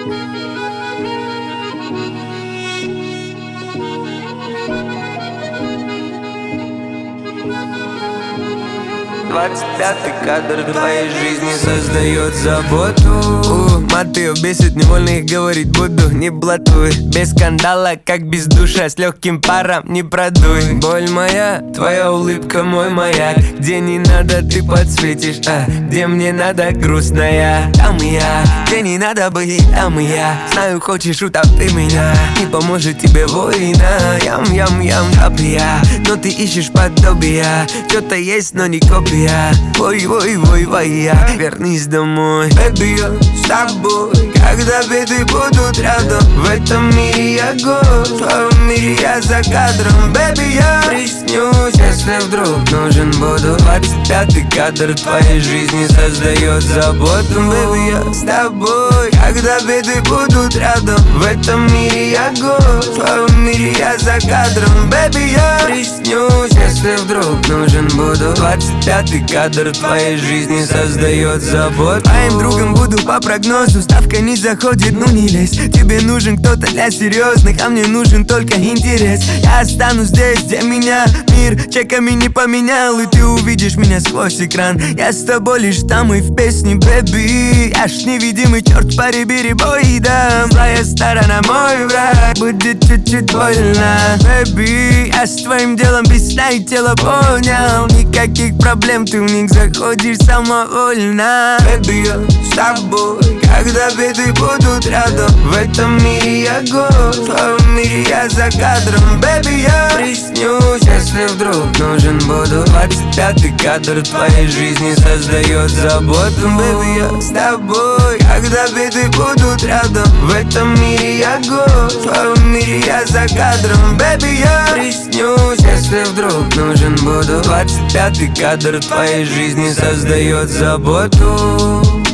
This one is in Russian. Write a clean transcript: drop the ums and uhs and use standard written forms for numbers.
Пятый кадр твоей жизни создает заботу. Мат ее бесит, невольно их говорить буду. Не блатуй, без скандала, как без душа. С легким паром не продуй. Боль моя, твоя улыбка мой маяк. Где не надо, ты подсветишь, где мне надо, грустная. Там и я, где не надо быть, там и я. Знаю, хочешь, утопи меня. Не поможет тебе война. Ям, копия. Но ты ищешь подобия. Что-то есть, но не копия. Вой, я, вернись домой. Baby, я с тобой, когда беды будут рядом. В этом мире я гость, в твоем мире я за кадром. Baby, я приснюсь, если вдруг нужен буду. 25-й кадр твоей жизни создает заботу. Baby, я с тобой, когда беды будут рядом. В этом мире я гость, в твоем мире я за кадром. Baby, я приснюсь, если вдруг нужен буду. 25-й кадр твоей жизни создает заботу. Твоим другом буду по прогнозу. Ставка не заходит, ну не лезь. Тебе нужен кто-то для серьезных, а мне нужен только интерес. Я останусь здесь, где меня мир чеками не поменял. И ты увидишь меня сквозь экран. Я с тобой лишь там и в песне, baby. Я ж невидимый черт по рибери-бой, да. Злая сторона мой враг, будет чуть-чуть больно, baby. Я с твоим делом без сна и тела понял. Никаких проблем, ты в них заходишь самовольно. Baby, я с тобой, когда беды будут рядом. В этом мире я гость, в твоем мире я за кадром. Baby, я приснюсь, если вдруг нужен буду. 25-й кадр твоей жизни создает заботу. Baby, я с тобой, когда беды будут рядом. В этом мире я гость, в твоем мире я за кадром. Baby, я приснюсь, если вдруг нужен буду. 25-й кадр твоей жизни создает заботу.